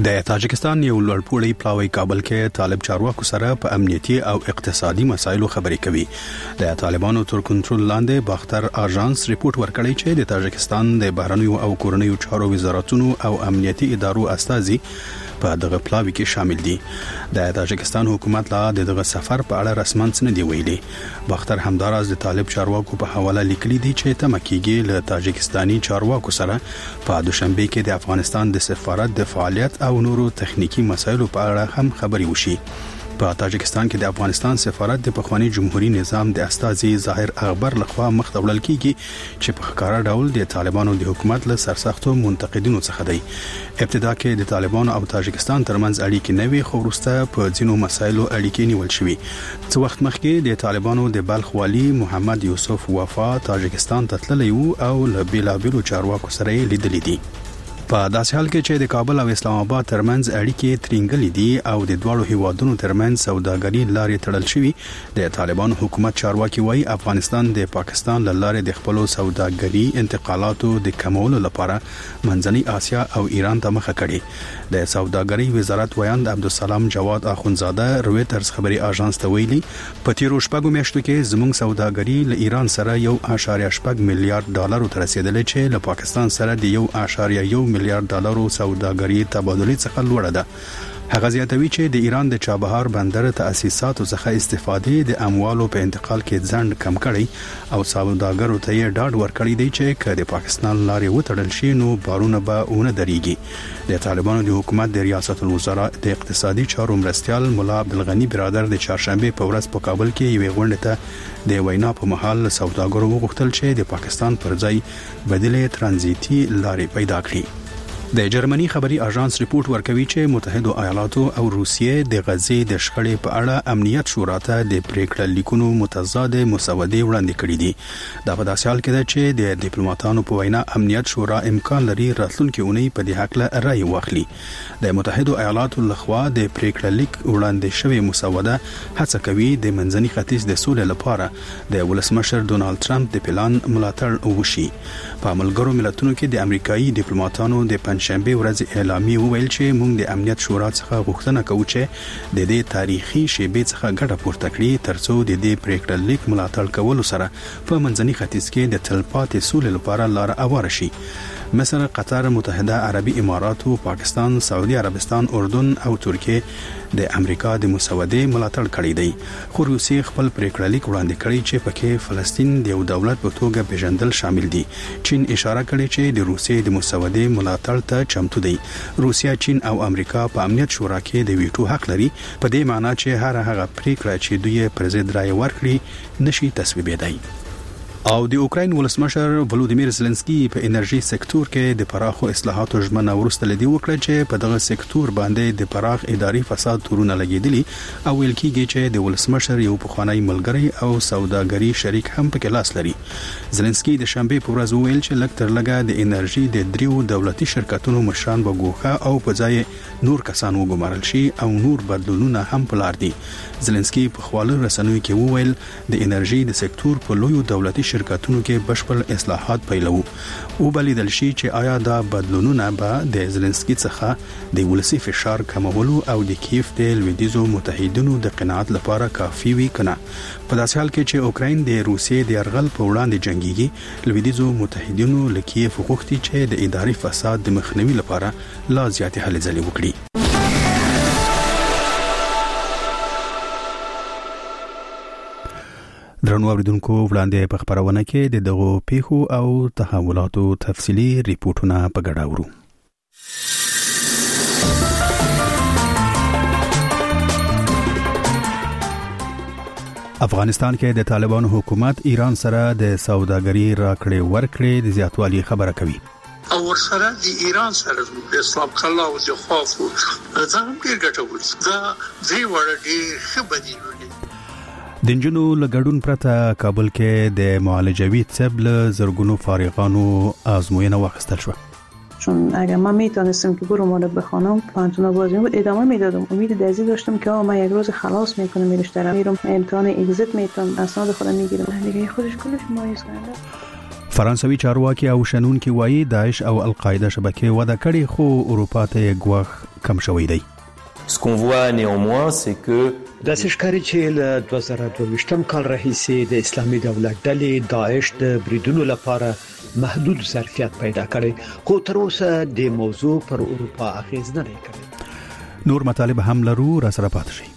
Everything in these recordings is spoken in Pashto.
د تاجکستان یو لوړپوړی پلاوی کابل کې طالب چارواکو سره په امنیتي او اقتصادي مسایلو خبرې کوي. د طالبانو تر کنټرول لاندې باختر اژانس ریپورت ورکړی چې د تاجکستان د بهرنیو او کورنیو چارو وزارتونو او امنیتي ادارو استازي په دغه پلاوی کې شامل دي. د تاجکستان حکومت لا دغه سفر په اړه رسماً څه نه دی ویلي. باختر همداراز د طالب چارواکو په حواله لیکلي دي چې تمکیږي له تاجکستاني چارواکو سره په دوشنبه کې د افغانستان د سفارت د فعالیت او نورو تخنیکی مسایلو په اړه هم خبري وشي. په تاجکستان کې د افغانستان سفارت د پخوانی جمهوریت نظام د استازي ظاهر اخبار لخوا مخ ته وړل کیږي چې په ښکارا ډول د طالبانو د حکومت له سرسختو منتقدینو څخه دی. ابتدا کې د طالبانو او تاجکستان ترمنځ اړیکې نه وي، خو وروسته په ځینو مسایلو اړیکې نیول شوې. څو وخت مخکې د طالبانو د بلخ والی محمد یوسف وفا تاجکستان ته تللی و او له بیلابیلو چارواکو سره لیدلې دي. په داسې حال کې چې د کابل او اسلام آباد ترمنځ اړیکې ترنګلې دي او د دوړو هیوادونو ترمنځ سوداګري لارې تړل شوې، د طالبانو حکومت چارواکي وایي افغانستان د پاکستان له لارې د خپل سوداګري انتقالاتو د کمولو لپاره منځنۍ اسیا او ایران ته مخه کړې. د سوداګري وزارت ویاند عبدالسلام جواد اخونزاده رويټرز خبري اژانس ته ویلي په تیرو شپږو میاشتو کې زموږ سوداګري له ایران سره 1.8 میلیارډ ډالر ته رسیدلې چې له پاکستان سره د 1.1 میلیارډ ډالرو سوداګري تبادله څخه لوړه ده. هغه زیاتوي چې د ایران د چابهار بندر تاسیساتو څخه استفادې د اموالو په انتقال کې ځند کم کړي او سوداګرو ته یې ډاډ ورکړی دی چې که د پاکستان لارې وتړل شي نو بارونه به ونه درېږي. د طالبانو د حکومت د ریاست الوزرا د اقتصادي چارو مرستيال مولا عبدالغنی برادر د چهارشنبه په ورځ په کابل کې یوې غونډې ته د وینا په محل سوداګرو وغوښتل چې د پاکستان پر ځای بدیله ترانزیتي لارې پیدا کړي. د جرمني خبري اژانس ریپورت ورکوي چې متحده ایالاتو او روسیې د غزې د شخړې په اړه امنیت شورا ته د پریکړه لیکونو متضاد مسودې وړاندې کړې دي. دا په داسې حال کې ده چې د ډیپلوماټانو په وینا امنیت شورا امکان لري راتلونکي اونۍ په دې حق له رائے واخلي. د متحده ایالاتو لخوا د پریکړه لیک وړاندې شوی مسوده هڅه کوي د منځني ختیځ د سولې لپاره د ولسمشر ډونالد ټرمپ د پلان ملاتړ وشي. په ملګرو ملتونو کې د امریکایي ډیپلوماټانو د شنبه ورځ اعلامیه وویل چې موږ د امنیت شورا څخه غوښتنه کوو چې د دې تاریخي شیبې څخه ګټه پورته کړي ترڅو د دې پریکړه لیک ملاتړ کول سره په منځني ختیځ کې د تلپاتې سولې لپاره لار هواره شي. مصر، قطر، متحده عربي امارات، پاکستان، سعودي عربستان، اردن او ترکیه د امریکا د مسودې ملاتړ کړی دی. خو روسیې خپل پریکړه لیک وړاندې کړی چې پکې فلسطین د یو دولت په توګه پیژندل شامل دي. چین اشاره کړې چې د روسیې د مسودې ملاتړ ته چمتو دی. روسیا، چین او امریکا په امنیت شورا کې د ویټو حق لري، په دې معنی چې هر هغه پریکړه چې دوی پر ضد رائے ورکړي نشي تصویبېدای. او د اوکراین ولسمشر ولودیمیر زيلنسکي په انرژي سکتور کې د پراخو اصلاحاتو ژمنه ورسته لدی وکړه چې په دغه سکتور باندې د پراخ اداري فساد تورونه لګیدلي او ویل کیږي چې د ولسمشر یو پخوانی ملګری او سوداګري شریک هم پکې لاس لري. زيلنسکي د شنبه په ورځ ویل چې لږ تر لږه د انرژي د دریو دولتي شرکتونو مشران به ګوښه او په ځای نور کسان وګمارل شي او نور بدلونونه هم پلار دي. زيلنسکي په خپل رسنوي کې وویل د انرژي د سکتور په لویو دولتي شرکتونو کې بشپړ اصلاحات پیلو او بلیدل شي چې آیا دا بدلونونه به د زيلنسکي څخه د ولسی فشار کمولو او د کیف د لویدیزو متحدینو د قناعت لپاره کافي وي کنه. په داسې حال کې چې اوکراین د روسیې د يرغل په وړاندې جنگيږي، لویدیزو متحدینو لکیف غوښتي چې د اداري فساد د مخنیوي لپاره لا زیاتې هلې ځلې وکړي. درنو اوریدونکو، وړاندې په خبرونه کې د دغو پیښو او تحولاتو تفصیلی ریپورتونه په ګډه ورو. افغانستان کې د طالبانو حکومت ایران سره د سوداګري راکړې ورکړې د زیاتوالي خبره کوي. او ورسره د ایران سره د اسلام کلا او د خوف ځان ډیر ګټور دا دی وړي خبرې د جنونو لګړون پرته کابل کې د معالجوي طب له زرګونو فارغانو آزموینه واخیستل شو. چون اگر من میتونستم که برو مال بخونم پانتونا بازی بود ادامه میدادم. امید دزی داشتم که من یک روز خلاص میکنم میرم امتحان اگزیت میتونم اسناد خودم میگیرم. دیگه خودش کلش مایوس کننده. فرانسوي چارواکي او شنونکي وایي داعش او القاعده شبکې وده کړې خو اروپا ته ګواښ کم شوی دی. Ce qu'on voit néanmoins c'est que د سشکاري چې له 2022 کال راهیسې د اسلامي دولت ډلې داعش د بریدونو لپاره محدود ظرفیت پیدا کړي خو تر اوسه د موضوع پر اروپا اغیز نه کوي. نور مطالب هم لرو، را سره پاتې شئ.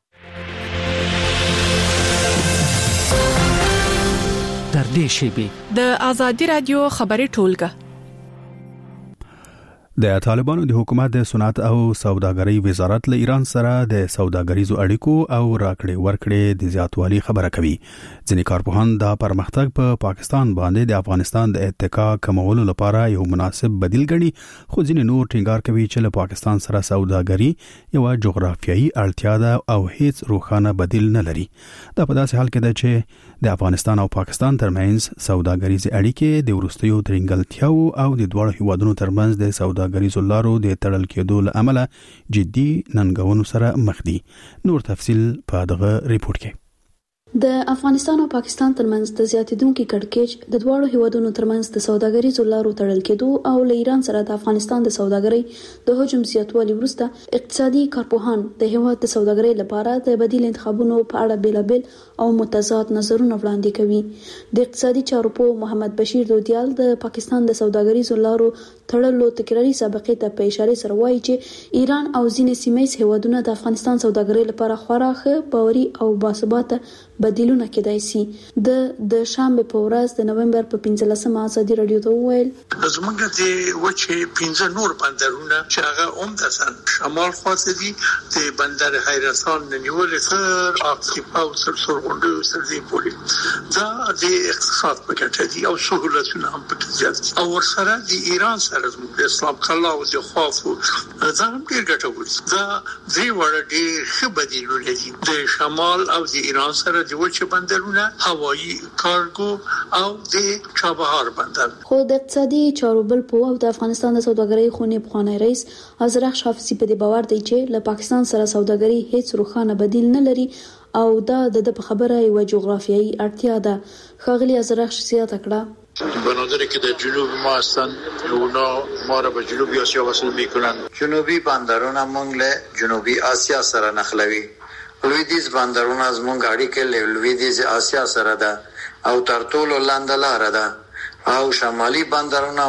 در دې شیبه د آزادي رادیو خبري ټولګه د طالبانو د حکومت د صنعت او سوداګرۍ وزارت له ایران سره د سوداګریزو اړیکو او راکړې ورکړې د زیاتوالي خبره کوي. ځینې کارپوهان دا پرمختګ په پاکستان باندې د افغانستان د اتکا کمولو لپاره یو مناسب بدیل ګڼي، خو ځینې نور ټینګار کوي چې له پاکستان سره سوداګري یو جغرافیایي اړتیا ده او هیڅ روښانه بدیل نه لري. دا په داسې حال کې ده چې د افغانستان او پاکستان ترمنځ سوداګریزي اړیکې د وروستیو ترنګلتیاو او د دوه هیوادونو ترمنځ د سوداګریزو لارو د تړل کېدو له امله جدي ننګونو سره مخ دي. نور تفصيل په دغه ریپورت کې. د افغانستان او پاکستان ترمنځ د زیاتیدونکو کړکېچ د دوه هیوادونو ترمنځ د سوداګریزو لارو تړل کېدو او له ایران سره د افغانستان د سوداګرۍ د حجم زیاتوالي وروسته اقتصادي کارپوهان د هیواد د سوداګرۍ لپاره د بدیل انتخابونو په اړه بیلابل او متضاد نظرونه وړاندې کوي. د اقتصادي چارو په محمد بشیر دودیال د پاکستان د سوداګریزو لارو تړلو تکراري سابقې ته په اشاره سره وایي چې ایران او ځینې سیمه هیوادونه د افغانستان سوداګرۍ لپاره خورا ښه باوري او باثباته بدیلونه کېدای شي. د شنبه په ورځ د نومبر په 15مه ازادي رادیو ته وویل زمونږ د وچې 15 نور بندرونه چې هغه عمدتاً شمال خواته دي د بندر حیرتان نیول تر اقصی او سرغونډو سره پورې دا د اقتصاد په ګټه دي او سہولتونه هم پکې زیات دي او ورسره د ایران سره زموږ د اسلام کلا او د خوافو دا هم ډېر ګټور دي. دا دوی وړ ډېر ښه بدیلونه دي د شمال او د ایران سره د وچې بندرونه، هوایی کارګو او د چابهار بندر. خو د اقتصادي چارو بل په او د افغانستان د سوداګرۍ خونې بخوانی رئیس ازرخ شافعي په دې باور دی چې له پاکستان سره سوداګري هیڅ روښانه بدیل نه لري او دا د خبره یو جغرافیایي اړتیا ده. ښاغلي ازرخ زیاته کړه بنادری که در جنوب ما هستند اونا ما را به جنوبی آسیا وصل میکنند. جنوبی بندرونه مونږ له جنوبی آسیا سره نښلوي. لویدیز بندرونه زمونږ اړیکې له لویدیز آسیا سره ده او تر ټولو لاندې لار ده او شمالي بندرونه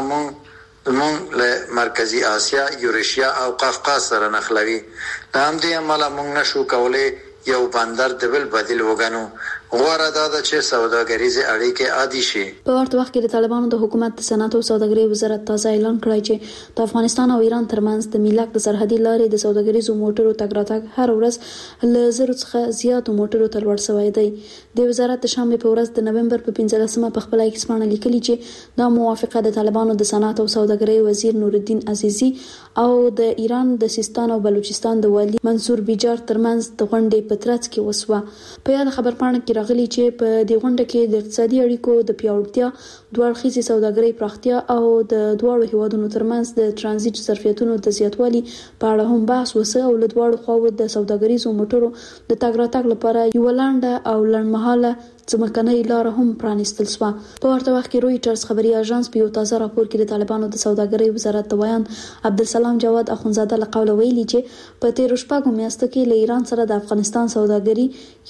مونږ له مرکزی آسیا، یورشیا او قفقاز سره نښلوي. د همدې امله مونږ نشو کولای یو بندر د بل بدیل وګڼو. غوړه دا د چې سوداګریزي اړیکې عادي شي. په ورته وخت کې د طالبانو د حکومت د صنعت او سوداګرۍ وزارت تازه اعلان کړی چې د افغانستان او ایران ترمنځ د میلاک د سرحدي لارې د سوداګریزو موټرو تګ راتګ هر ورځ له 0 څخه زیاتو موټرو ته لوړ شوی دی. د وزارت د شنبه په ورځ د نومبر په 15مه په خپل ایکس باندې لیکلي چې دا موافقه د طالبانو د صنعت او سوداګرۍ وزیر نور الدین عزیزی او د ایران د سیستان او بلوچستان د والی منصور بیجار ترمنځ د غونډې په ترڅ کې وسوه. په یاد خبرپاڼه کې راغلي چې په دې غونډه کې د اقتصادي اړیکو د پیاوړتیا، دوه اړخیزې سوداګرۍ پراختیا او د دوه هیوادونو ترمنځ د ترانزیت ظرفیتونو د زیاتوالي په اړه هم بحث وسه او له دوه خواو د سوداګریزو موټرو د تګ راتګ لپاره یو لنډه او لړمحاله ځمکنۍ لار هم پرانیستل شوه. په ورته وخت کې رویټرز خبري اژانس په یو تازه راپور کې د طالبانو د سوداګرۍ وزارت د ویان عبدالسلام جواد اخونزاده له قوله ویلي چې په 13 میاشتو کې له ایران سره د افغانستان سوداګري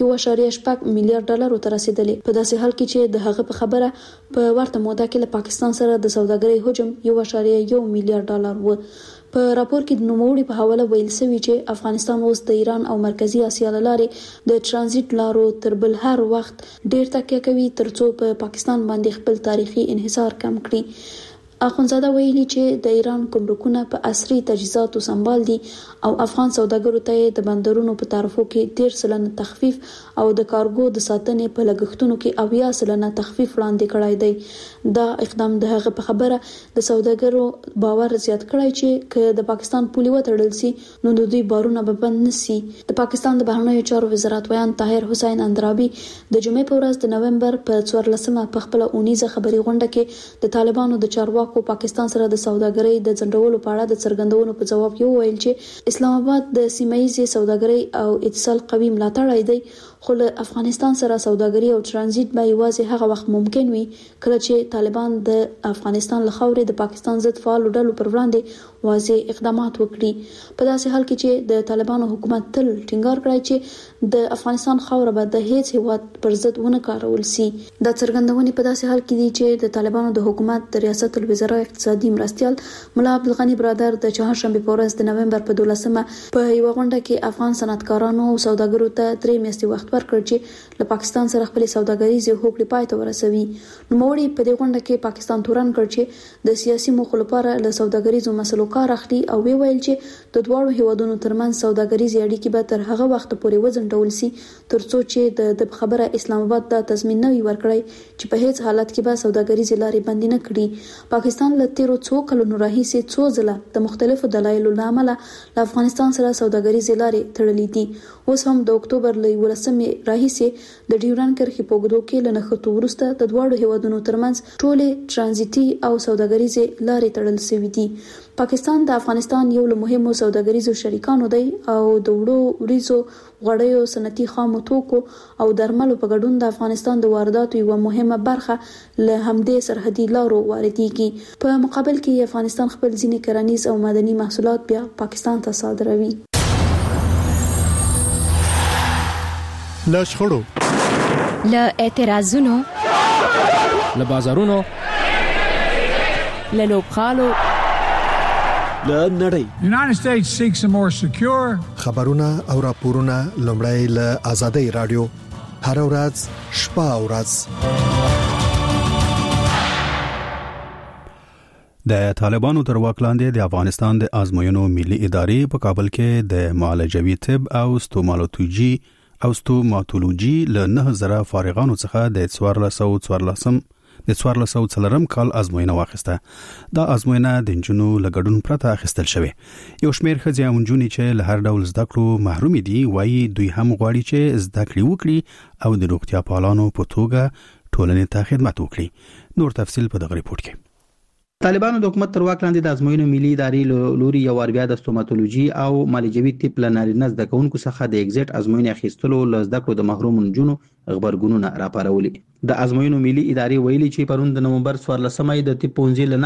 1.8 میلیارډ ډالر ته رسیدلې. په داسې حال کې چې د هغه په خبره په ورته موده کې له پاکستان سره د سوداګرۍ حجم 1.1 میلیارډ ډالر و. په راپور کې د نوموړي په حواله ویل شوی چې افغانستان اوس د ایران او مرکزی اسیا لارې د ترانزیت لارو تر بل هر وخت ډیر تکیه کوي ترڅو په پاکستان باندې خپل تاریخي انحصار کم کړي. اخونزاده ویلي چې د ایران ګمرکونه په عصري تجهیزاتو سمبال دي او افغان سوداګرو ته د بندرونو په تعرفو کې 13% تخفیف او د کارګو د ساتنې په لګښتونو کې 80% تخفیف وړاندې کړای دی. دا اقدام د هغه په خبره د سوداګرو باور زیات کړی چې که د پاکستان پولي وتړل سي نو د دوی بارونه به بند نشي. د پاکستان د بهرنیو چارو وزارت ویان طاهر حسین اندرابي د جمعې په ورځ د نومبر په 14مه په خپل اونیزه خبري غونډه کې د طالبانو د چارواکو پاکستان سره د سوداګرۍ د ځنډولو په اړه د څرګندونو په جواب یو ویل چې اسلام آباد د سیمه ییزې سوداګرۍ او اتصال قوي ملاتړی دی خو له افغانستان سره سوداګري او ترانزیت به یوازې هغه وخت ممکن وي کله چې طالبان د افغانستان له خاورې د پاکستان ضد فعال ډلو پر وړاندې واضح اقدامات وکړي. په داسې حال کې چې د طالبانو حکومت تل ټینګار کړی چې د افغانستان خاوره به د هیڅ هیواد پر ضد ونه کارول شي. د څرګندونې په داسې حال کې دي چې د طالبانو د حکومت د ریاست الوزرا اقتصادي مرستیال ملا عبدالغني برادر د چهارشنبه په ورځ د نومبر په 12مه په یو غونډه کې افغان صنعتکارانو او سوداګرو ته 3 میاشتې وخت ورکړ چې له پاکستان سره خپل سوداګریزي هوکړې پای ته ورسوي. نوموړي په دې غونډه کې پاکستان تورن کړ چې د سیاسي موخو لپاره له سوداګریزو مسلو کار اخلي او ویل چې د دواړو هیوادونو ترمنځ سوداګریزي اړیکې به تر هغه وخت پورې وځنډول شي ترڅو چې د خبره اسلام آباد د تضمین نه ورکړي چې په هیڅ حالت کې به سوداګریزي لارې بندي نه کړي. پاکستان له تیرو څو کلونو راهیسې څو ځله د مختلفو دلایلو له امله له افغانستان سره سوداګریزي لارې تړلې دي. اوس هم د اکتوبر له 11مې راهیسې د ډیورند کرښې په اوږدو کې له نښتو وروسته د دواړو هیوادونو ترمنځ ټولې ترانزیتي او سوداګریزي لارې تړل شوې دي. پاکستان د افغانستان یو له مهمو سوداګریزو شریکانو دی او د وړو وریځو غوړیو صنعتي خامو توکو او درملو په ګډون د افغانستان د وارداتو یو مهمه برخه له همدې سرحدي لارو واردېږي. په مقابل کې افغانستان خپل ځینې کرنیز او معدني محصولات بیا پاکستان ته صادروي. له شخړو، له اعتراضونو، له بازارونو، له لوبغالو، له نړۍ. United States seeks a more secure خبرونه او راپورونه لومړی له آزادۍ رادیو هر ورځ شپه او ورځ. د طالبانو تر واک لاندې د افغانستان د ازموینو ملي ادارې په کابل کې د معالجوي طب او ستوماتولوژي له 9000 فارغانو څخه د 1414 کال ازموینه واخیسته. دا ازموینه د انجونو لګډون پرته اخیستل شوې. یو شمېر ښځې او نجونې چې له هر ډول زده کړو محروم دي وایي دوی هم غواړي چې زده کړې وکړي او د روغتیا پالانو په توګه ټولنې ته خدمت وکړي. نور تفصیل په دغه ریپورت کې. طالبانو د حکومت تر واک لاندې د ازموینو ملي ادارې لوري یو ور بیا د ستوماتولوژي او معالجوي طب لنارینه زده کوونکو څخه د ایگزیټ ازموینې اخیستلو له زده کړو د محروم نجونو خبرګونونه راپارولي. د ازموینو ملي ادارې ویلي چې پرون د نومبر 14مې د طب پونځي له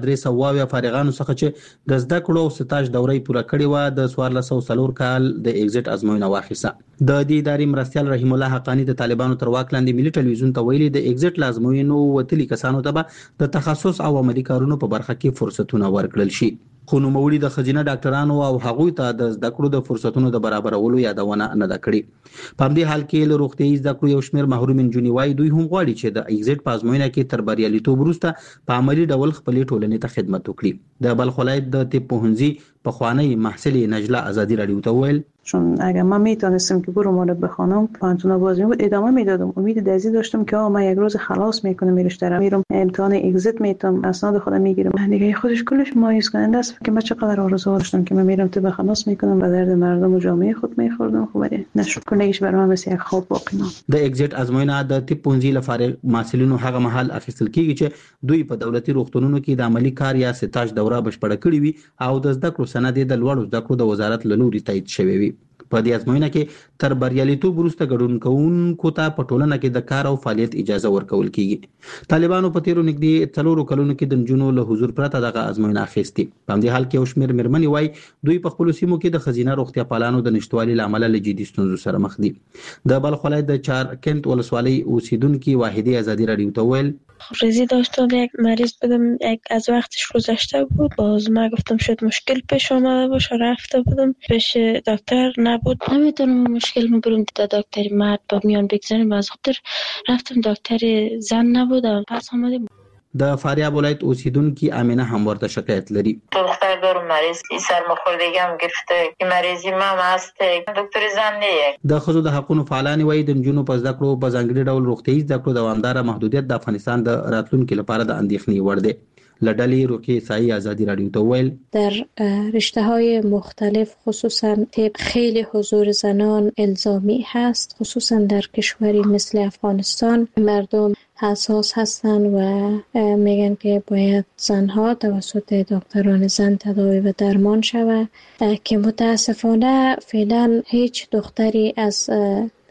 9300 فارغانو څخه چې د زده کړو او ستاج دورې پوره کړې و د 1404 کال د ایگزیټ ازموینه واخیسته. د دې ادارې مرستیال رحیم الله حقانی د طالبانو تر واک لاندې ملي ټلویزیون ته ویلي د ایگزیټ لازموینو وتلي کسانو ته د تخصص او عملي کارونو په برخه کې فرصتونه ورکړل شي. خو نوموړي د خزینه ډاکټرانو او هغوی ته د زده کړو د فرصتونو د برابرولو یادونه نه ده کړې. په همدې حال کې له روغتیايي زده کړو یو شمېر محروم نجونې وایي دوی هم غواړي چې د ایگزیټ په ازموینه کې تر بریالیتوب وروسته په عملي ډول خپلې ټولنې ته خدمت وکړي. د بلخ ولایت د طب پوهنځي پخوانی محصل نجله آزادی رادیو ته ویل چون اگر من میتونستم که برو مال بخونم پانتون باز میبود ادامه میدادم. امید دزی داشتم که من یک روز خلاص میکنم میرم امتحان اگزیت میتونم اسناد خودم میگیرم. دیگه خودش کلش مایوس کننده است که من چقدر آرزو داشتم که من میرم طب خلاص میکنم و درد مردم و جامعه خود میخوردم. خب ولی نشد کلیش برای من مثل یک خواب باقی ماند. د ایگزیټ ازموینه د طب پونځي لپاره محصلینو هغه مهال اخیستل کیږي چې دوی په دولتي روغتونونو کې د عملی کار یا ستاج دوره بشپړه کړې وي او د زده کړو سند د لوړو زده کړو د وزارت له لوري تایید شوی وي. په دې ازموینه کې تر بریالیتوب وروسته ګډون کوونکو ته په ټولنه کې د کار او فعالیت اجازه ورکول کیږي. طالبانو په تیرو نږدې 4 کلونو کې د نجونو له حضور پرته دغه ازموینه اخیستې. په همدې حال کې یو شمېر مېرمنې وایي دوی په خپلو سیمو کې د خزینه روغتیا پالانو د نشتوالي له امله له جدي ستونزو سره مخ دي. د بلخ ولایت د چارکند ولسوالۍ اوسیدونکي واحدې آزادی رادیو ته ویل ریزی داشتم یک مریض بودم از وقتش گذشته بود باز ما گفتم شاید مشکل پیش آمده باشه رفته بودم پیش دکتر نبود نمیتونم مشکل میبرم تا دکتر مرد با میان بگذاریم از خاطر رفتم دکتر زن نبودم پس آمدیم. د فاریاب ولایت اوسیدونکي امینه هم ورته شکایت لري. دختر دارم مریض سرماخوردگی هم گرفته که مریضی مام هسته دکتر زن نه. د خزو د حقوقو فعالان وایي د نجونو په زده کړو په ځانګړي ډول روغتیايي زده کړو دوامدار محدودیت د افغانستان د راتلونکو لپاره د اندېښنې وړ دی. لډلې روکي سایي آزادی رادیو ته ویل در رشته‌های مختلف خصوصا طب خیلی حضور زنان الزامی هست خصوصا در کشوری مثل افغانستان مردم حساس هستن و میگن که باید زنها توسط دکتران زن تداوی و درمان شود که متاسفانه فعلا هیچ دختری از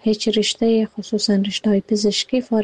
هیچ رشته خصوصا رشته های پزشکی فارغ